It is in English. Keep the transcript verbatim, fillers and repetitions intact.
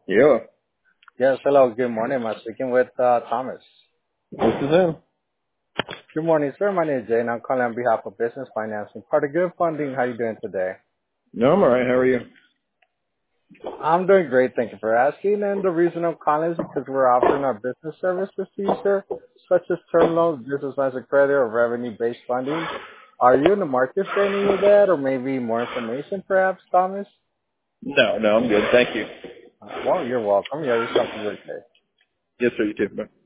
Yeah, Yes, hello, good morning. I'm speaking with uh, Thomas. this is him. Good morning, sir. My name is Jay, and I'm calling on behalf of Business Financing. Part of Good Funding, how you doing today? No, I'm alright. How are you? I'm doing great, thank you for asking. And the reason I'm calling is because we're offering our business services to you, sir, such as term loans, business lines of credit, or revenue-based funding. Are you in the market for any of that, or maybe more information, perhaps, Thomas? No, no, I'm good. Thank you. Uh, well, you're welcome. You have yourself a great day. Yes, sir. You too. Bye.